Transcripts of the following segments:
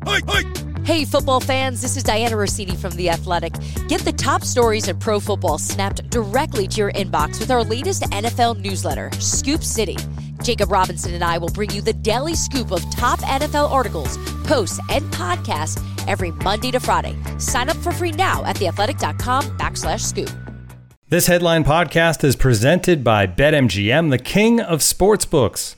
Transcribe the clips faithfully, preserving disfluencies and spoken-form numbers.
Hey, football fans, this is Diana Rossini from The Athletic. Get the top stories in pro football snapped directly to your inbox with our latest N F L newsletter, Scoop City. Jacob Robinson and I will bring you the daily scoop of top N F L articles, posts, and podcasts every Monday to Friday. Sign up for free now at theathletic.com backslash scoop. This headline podcast is presented by BetMGM, the king of sportsbooks.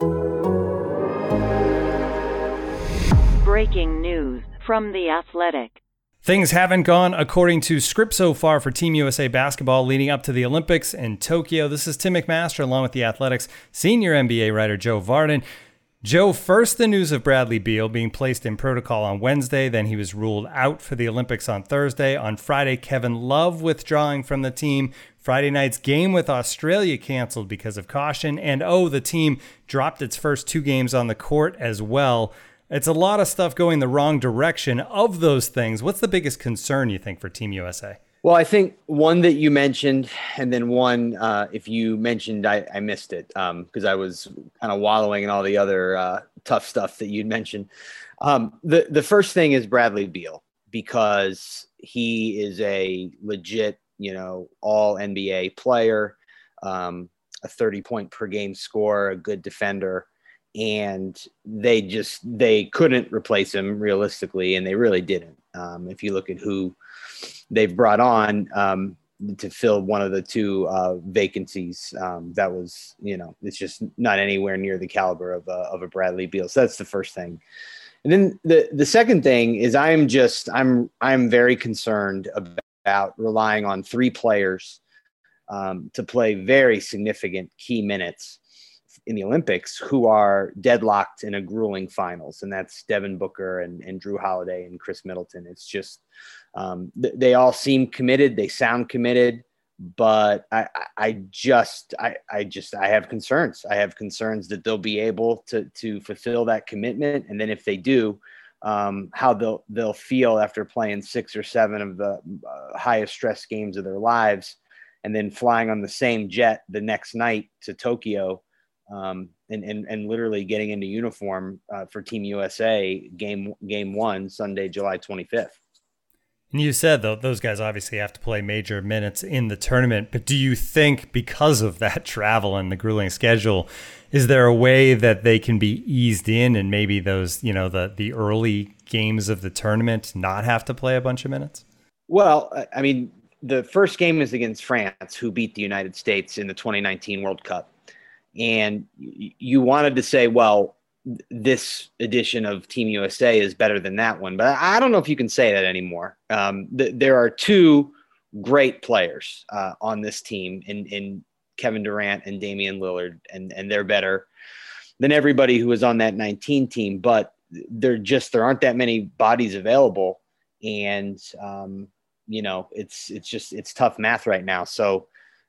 Breaking news from The Athletic. Things haven't gone according to script so far for Team U S A basketball leading up to the Olympics in Tokyo. This is Tim McMaster along with The Athletic's senior N B A writer Joe Vardon. Joe, first the news of Bradley Beal being placed in protocol on Wednesday, then he was ruled out for the Olympics on Thursday. On Friday, Kevin Love withdrawing from the team. Friday night's game with Australia canceled because of caution. And oh, the team dropped its first two games on the court as well. It's a lot of stuff going the wrong direction. Of those things, what's the biggest concern you think for Team U S A? Well, I think one that you mentioned, and then one, uh, if you mentioned, I, I missed it because um, I was kind of wallowing in all the other uh, tough stuff that you'd mentioned. Um, the, the first thing is Bradley Beal, because he is a legit, you know, all N B A player, um, a thirty point per game scorer, a good defender. And they just, they couldn't replace him realistically, and they really didn't. Um, if you look at who they've brought on um, to fill one of the two uh, vacancies, um, that was, you know, it's just not anywhere near the caliber of a, of a Bradley Beal. So that's the first thing. And then the, the second thing is I'm just, I'm, I'm very concerned about relying on three players um, to play very significant key minutes in the Olympics who are deadlocked in a grueling finals. And that's Devin Booker and, and Drew Holiday and Chris Middleton. It's just, um, th- they all seem committed. They sound committed, but I, I, I just, I, I just, I have concerns. I have concerns that they'll be able to, to fulfill that commitment. And then if they do, um, how they'll, they'll feel after playing six or seven of the uh, highest stress games of their lives, and then flying on the same jet the next night to Tokyo, um, and, and, and literally getting into uniform uh, for Team U S A game, game one, Sunday, July twenty-fifth. And you said, though, those guys obviously have to play major minutes in the tournament, but do you think because of that travel and the grueling schedule, is there a way that they can be eased in and maybe those, you know, the, the early games of the tournament not have to play a bunch of minutes? Well, I mean, the first game is against France, who beat the United States in the twenty nineteen World Cup. And you wanted to say, well, this edition of Team U S A is better than that one. But I don't know if you can say that anymore. Um, th- there are two great players uh, on this team in, in Kevin Durant and Damian Lillard, and, and they're better than everybody who was on that nineteen team. But they're just, there aren't that many bodies available. And, um, you know, it's, it's just, it's tough math right now. So,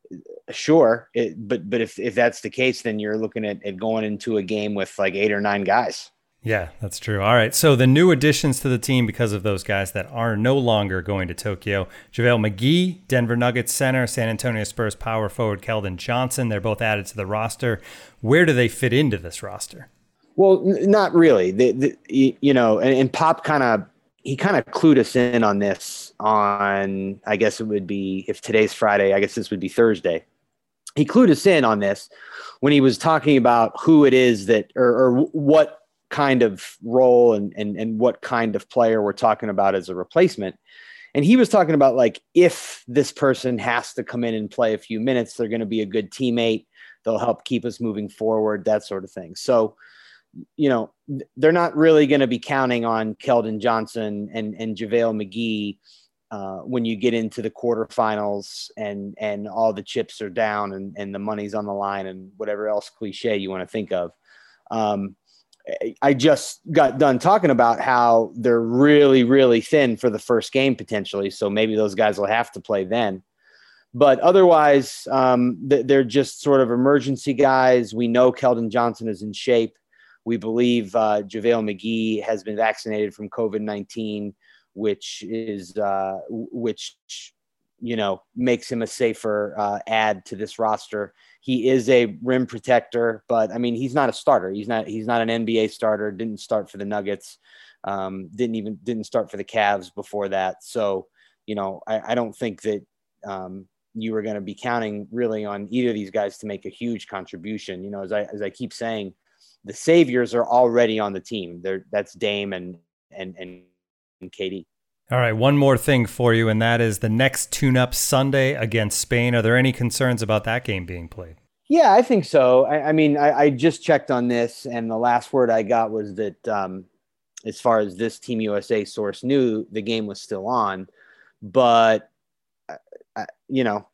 Sure. It, but but if, if that's the case, then you're looking at, at going into a game with like eight or nine guys. Yeah, that's true. All right. So the new additions to the team because of those guys that are no longer going to Tokyo: JaVale McGee, Denver Nuggets center; San Antonio Spurs power forward Keldon Johnson. They're both added to the roster. Where do they fit into this roster? Well, n- not really. The, the, you know, and, and Pop kind of, he kind of clued us in on this on, I guess it would be, if today's Friday, I guess this would be Thursday. He clued us in on this when he was talking about who it is that, or, or what kind of role and, and, and what kind of player we're talking about as a replacement. And he was talking about, like, if this person has to come in and play a few minutes, they're going to be a good teammate. They'll help keep us moving forward, that sort of thing. So, you know, they're not really going to be counting on Keldon Johnson and, and JaVale McGee uh, when you get into the quarterfinals and, and all the chips are down and, and the money's on the line and whatever else cliche you want to think of. Um, I just got done talking about how they're really, really thin for the first game potentially. So maybe those guys will have to play then. But otherwise, um, they're just sort of emergency guys. We know Keldon Johnson is in shape. We believe uh, JaVale McGee has been vaccinated from COVID nineteen, which is uh, which you know, makes him a safer uh, add to this roster. He is a rim protector, but I mean, he's not a starter. He's not, he's not an N B A starter. Didn't start for the Nuggets. Um, didn't even, didn't start for the Cavs before that. So, you know, I, I don't think that um, you were going to be counting really on either of these guys to make a huge contribution. You know, as I, as I keep saying, the saviors are already on the team. They're, that's Dame and, and, and, and K D. All right, one more thing for you, and that is the next tune-up Sunday against Spain. Are there any concerns about that game being played? Yeah, I think so. I, I mean, I, I just checked on this, and the last word I got was that um, as far as this Team U S A source knew, the game was still on. But, I, you know,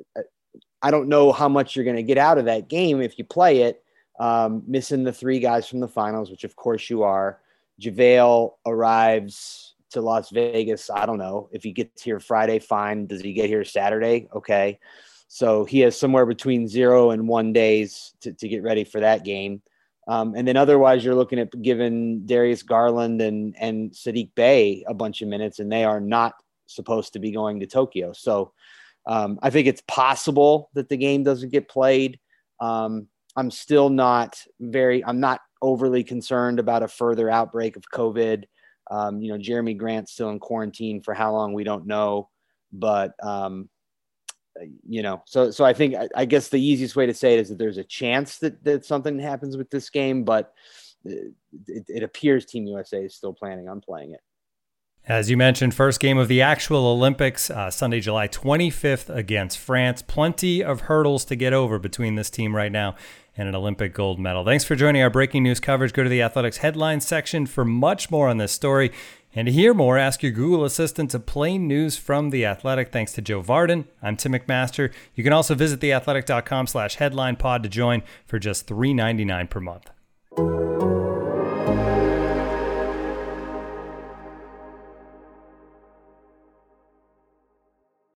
I don't know how much you're going to get out of that game if you play it, um, missing the three guys from the finals, which of course you are. JaVale arrives to Las Vegas. I don't know if he gets here Friday, fine. Does he get here Saturday? Okay. So he has somewhere between zero and one days to, to get ready for that game. Um, and then otherwise you're looking at giving Darius Garland and, and Sadiq Bey a bunch of minutes, and they are not supposed to be going to Tokyo. So um, I think it's possible that the game doesn't get played. Um, I'm still not very, I'm not overly concerned about a further outbreak of COVID. Um, you know, Jeremy Grant's still in quarantine for how long, we don't know, but, um, you know, so, so I think, I, I guess the easiest way to say it is that there's a chance that, that something happens with this game, but it, it appears Team U S A is still planning on playing it. As you mentioned, first game of the actual Olympics, uh, Sunday, July twenty-fifth against France. Plenty of hurdles to get over between this team right now and an Olympic gold medal. Thanks for joining our breaking news coverage. Go to the Athletics headlines section for much more on this story. And to hear more, ask your Google Assistant to play news from The Athletic. Thanks to Joe Varden. I'm Tim McMaster. You can also visit theathletic.com slash headline pod to join for just three ninety-nine per month.